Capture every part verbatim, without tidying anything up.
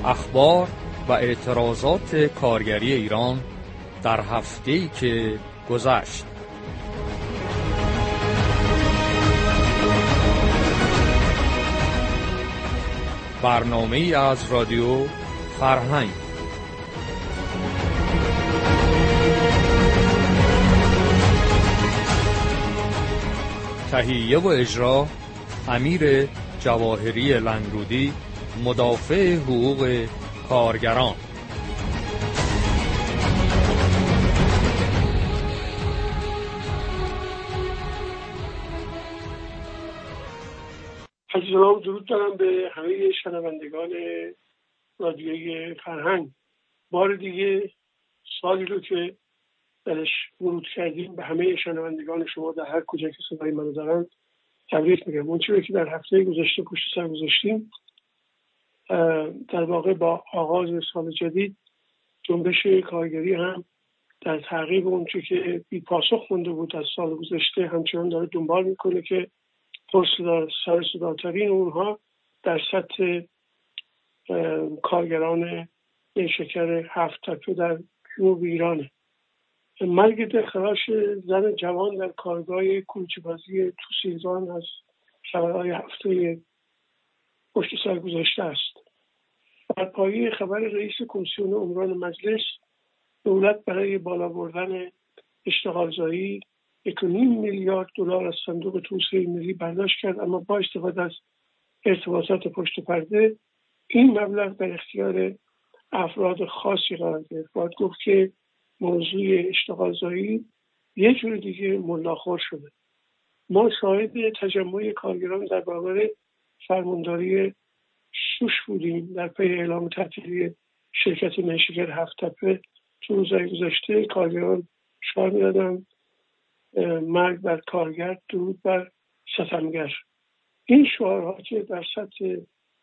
اخبار و اعتراضات کارگری ایران در هفته‌ای که گذشت. برنامه‌ای از رادیو فرهنگ. تهیه و اجرا امیر جواهری لنگرودی، مدافع حقوق کارگران. سلام، درود دارم به همه شنوندگان رادیوی فرهنگ. بار دیگه سالی رو که درش ورود کردیم به همه شنوندگان شما در هر کجا که صدای منو دارن تبریک میگم. اون چیزی که در هفته گذشته پشت سر گذاشتیم، در واقع با آغاز سال جدید جنبش کارگری هم در تعقیب اون چیزی که بی پاسخ مونده بود از سال گذشته همچنان داره دنبال میکنه که پرصدا سر صداترین اونها در سطح کارگران نیشکر هفت تپه در جنوب ایرانه. مرگ دلخراش زن جوان در کارگاه کوچه‌بازی توسیزان از خبرهای هفته پشت سر گذشته است. بر پایه خبر رئیس کمیسیون عمران مجلس، دولت برای بالا بردن اشتغالزایی یک و نیم میلیارد دلار از صندوق توسعه ملی برداشت کرد، اما با استفاده از ارتباطات پشت پرده این مبلغ در اختیار افراد خاصی قرار گرفت. باید گفت که موضوع اشتغالزایی یه جور دیگه ملاخور شده. ما شاهد تجمع کارگران در برابر فرمانداری شوش بودیم در پی اعلام تعطیلی شرکت نیشکر هفت تپه. تو روزهای گذشته کارگران شعار می‌دادن مرگ بر کارگر، درود بر ستمگر. این شعارها که در سطح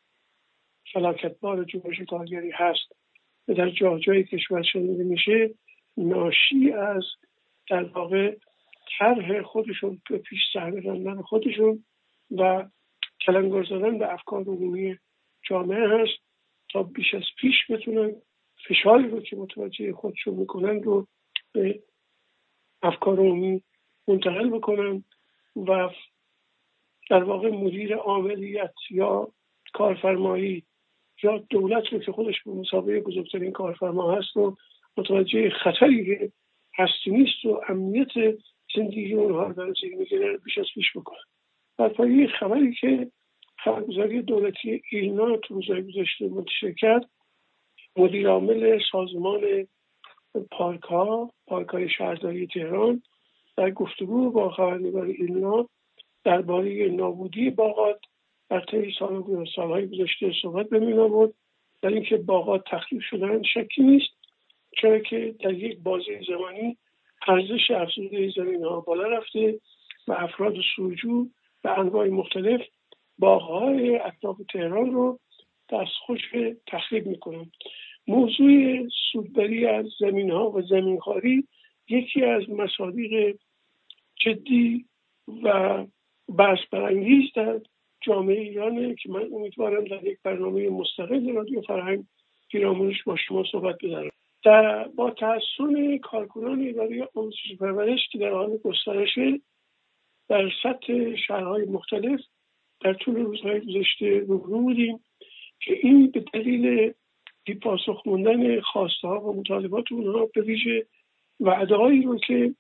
فلاکتبار جنبش کارگری هست و در جای جای کشور شنیده میشه، ناشی از در واقع طرح خودشون به پیش صحنه راندن خودشون و کلنگار زدن به افکار عمومی جامعه هست تا بیش از پیش بتونن فشاری رو که متوجه خودشون میکنن رو به افکار عمومی منتقل بکنن و در واقع مدیر عاملیت یا کارفرمایی یا دولت رو که خودش به مسابقه بزرگترین کارفرما هست و متوجه خطری که هستی نیست و امنیت زندگی اونها رو در زیر میگیره بیش از پیش بکنن. در پایه خبری که خبرگزاری دولتی ایلنا تو روزهای گذشته منتشر کرد، مدیر عامل سازمان پارک‌ها پارک‌های شهرداری تهران در گفتگو با خبرنگار ایلنا درباره نابودی باغات در طی سال سالهای گذشته صحبت به میان آورد. در اینکه باغات تخریب شدن شکی نیست، چرا که در یک بازه زمانی ارزش افزوده زمین‌ها بالا رفته و افراد سوجو به انواع مختلف باغ‌های اطراف تهران رو دستخوش تخریب میکنن. موضوع سودبری از زمین‌ها و زمینخواری یکی از مصادیق جدی و بحث برانگیز در جامعه ایرانه که من امیدوارم در یک برنامه مستقل رادیو فرهنگ پیرامونش با شما صحبت بدارم. در با تحسن کارکنان اداره آموزش و پرورش که در حال گسترش در سطح شهرهای مختلف در طول روزهای گذشته روبرو بودیم که این به دلیل بی‌پاسخ موندن خواسته‌ها و مطالبات اونها، به ویژه وعده‌هایی رو که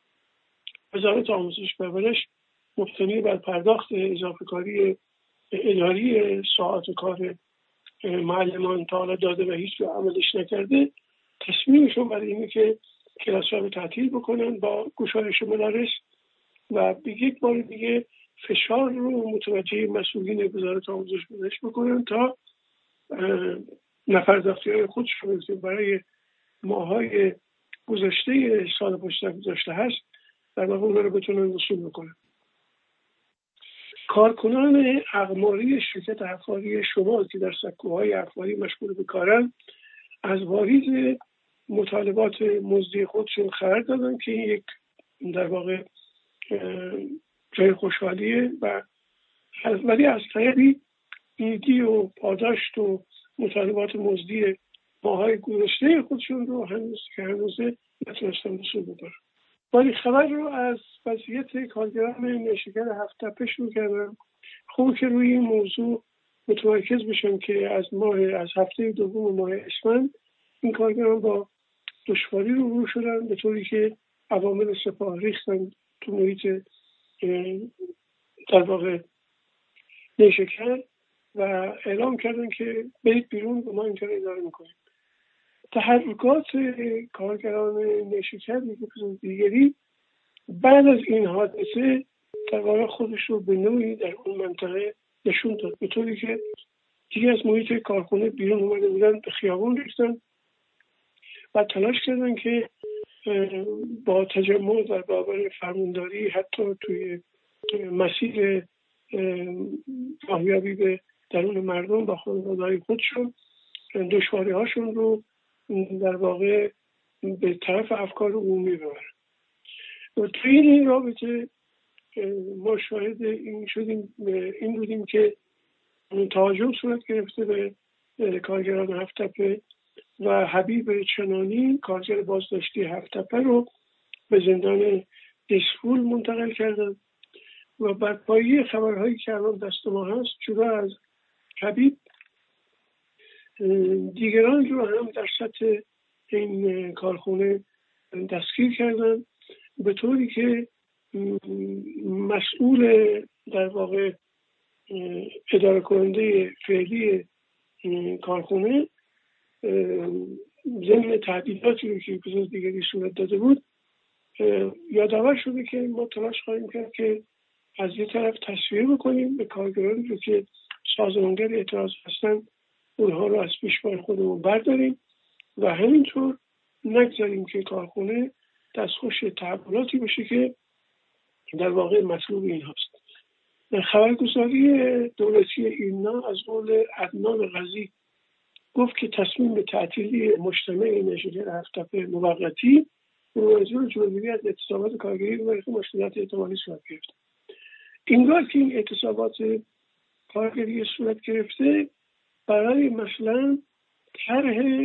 وزارت آموزش و پرورش مبتنی بر پرداخت اضافه کاری اداری ساعات کار معلمان تا حالا داده و هیچ رو عملش نکرده، تصمیمشون برای اینه که کلاس‌ها رو تعطیل بکنن با گشایش مدارس و به یک بار دیگه فشار رو متوجه مسئولین وزارت آموزش و پرورش بکنن تا نفرداختی‌های خودشون که برای ماهای گذشته سال پشت گذشته هست در واقع اون رو بتونن وصول بکنن. کارکنان اقماری شرکت حفاری شمال که در سکوهای حفاری مشغول به کارن از واریز مطالبات مزدی خودشون خبر دادن که این یک در واقع جای خوشحالیه و ولی از طریقی ایدی و پاداشت و مطالبات مزدی ماهای گذشته خودشون رو هنوز که هنوز نتونستن وصول بکنن. ولی خبر رو از وضعیت کارگران نیشکر هفت تپه شروع کردم. خوب که روی این موضوع متمرکز بشم که از ماه از هفته دوم ماه اسفند این کارگران با دشواری رو رو شدن، به طوری که عوامل سپاه ریختن تو محیط در واقع نیشکر و اعلام کردن که برید بیرون و ما اینجا رو اداره میکنیم. تحرکات کارگران نیشکر دیگری بعد از این حادثه در واقع خودش رو به نوعی در اون منطقه نشون داد، به طوری که دیگه از محیط کارخونه بیرون اومده بودن، به خیابان ریختن و تلاش کردن که با تجمع در برابر فرمانداری حتی توی مسیر راهیابی به درون مردم با خانواده‌های خودشون دشواری هاشون رو در واقع به طرف افکار عمومی ببرن. و توی این رابطه ما شاهد این شدیم این بودیم که تهاجم صورت گرفته به کارگران هفت تپه و حبیب چنانی کارگر بازداشتی هفت تپه رو به زندان دسفول منتقل کردن و بر پایه خبرهایی که الان دست ما هست جدا از حبیب دیگران رو هم در سطح این کارخونه دستگیر کردن، به طوری که مسئول در واقع اداره کننده فعلی کارخونه ضمن تهدیداتی رو که بزرگ دیگری صورت داده بود یادآور شده که ما تلاش خواهیم کرد که از یه طرف تصفیه بکنیم به کارگرانی رو که سازمانگر اعتراض هستن، اونها رو از پیشبان خودمون برداریم و همینطور نگذاریم که کارخونه دستخوش تحولاتی بشه که در واقع مطلوب این هست. خبرگزاری دولتی ایرنا از قول عدنان قاضی گفت که تصمیم به تعطیلی مجتمع نیشکر هفت تپه موقتی به منظور جلوگیری از اعتصابات کارگری و برخی مشکلات احتمالی صورت گرفت. اینگاه که این اعتصابات کارگری صورت گرفته برای مثلا طرح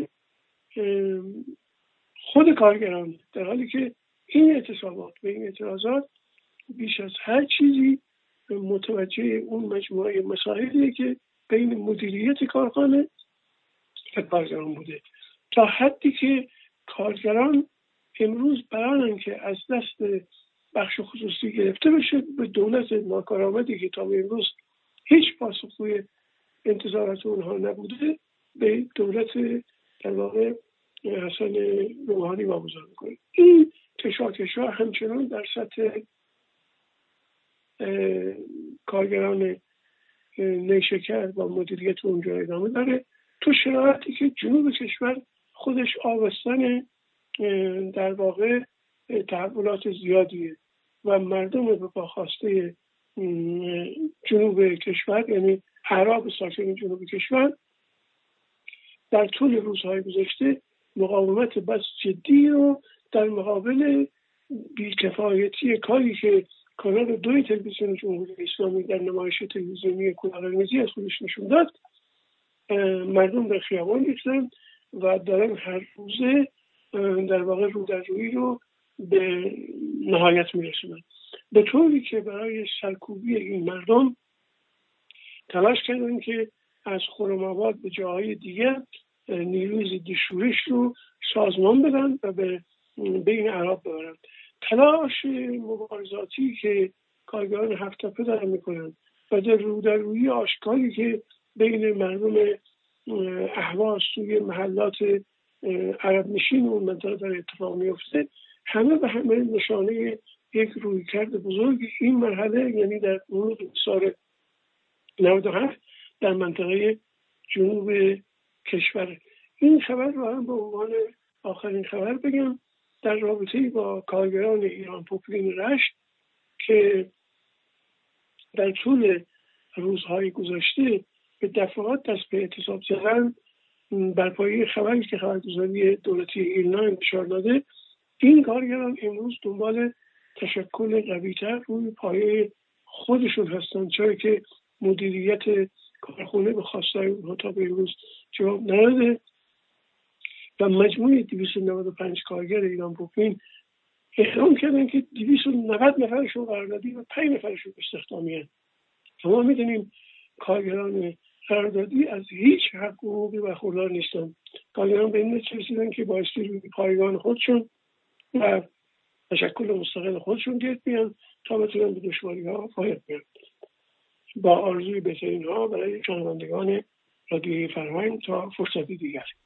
خود کارگران، در حالی که این اعتصابات و این اعتراضات بیش از هر چیزی متوجه اون مجموعه مسائلیه که بین مدیریت کارخانه و کارگران بوده، تا حدی که کارگران امروز برای که از دست بخش خصوصی گرفته بشه به دولت ناکارآمدی که تا امروز هیچ پاسخگوی انتظارات اونها نبوده به دولت در واقع حسن روحانی واگذار میکنه. این کشاکشا همچنان در سطح کارگران نیشکر و مدیریت اونجا ادامه داره، تو شرایطی که جنوب کشور خودش آبستن در واقع تحولات زیادیه و مردم با خواسته جنوب کشور یعنی اعراب ساکن جنوب کشور در طول روزهای گذشته مقاومت بس جدی رو در مقابل بی‌کفایتی کاری که کانال دوی تلویزیون جمهوری اسلامی در نمایش تلویزیونی کلاه قرمزی از خودش نشون داد، مردم در خیابان ریختن و دارن هر روزه در واقع رو در روی رو به نهایت میرسونن، به طوری که برای سرکوبی این مردم تلاش کردن که از خرم‌آباد به جاهای دیگر نیروی ضد شورش رو سازمان بدن و به بین اعراب ببرن. تلاش مبارزاتی که کارگران هفت تپه دارن میکنن و در رو در روی آشکاری که بین مردم اهواز توی محلات عرب نشین اون منطقه در اتفاق میفته، همه به همه نشانه یک رویکرد بزرگ این مرحله، یعنی در ورود سال نود و هفت در منطقه جنوب کشور. این خبر رو هم به عنوان آخرین خبر بگم در رابطه با کارگران ایران پوپلین رشت که در طول روزهای گذشته به دفعات دست به اعتصاب زدن بر پایه خبری که خبرگزاری دولتی ایرنا انتشار داده، این کارگران امروز دنبال تشکل قوی‌تر روی پایه خودشون هستند، چرا که مدیریت کارخونه به خواستای اونها تا به امروز جواب نداده و مجموع دویست و نود و پنج کارگر ایران بروکلین اعلام کردن که دویست و نود نفرشون قراردادی و پنج نفرشون استخدامی هستند. ما میدونیم کارگران قراردادی از هیچ حق حقوقی برخوردار نیستن. کارگران به این نتیجه رسیدن که بایستی روی پایگان خودشون و تشکل مستقل خودشون گرد بیان تا بتونن به دشواری ها فایق بیان. با آرزوی بهترین ها برای شنوندگان رادیوی فرهنگ تا فرصتی دیگر.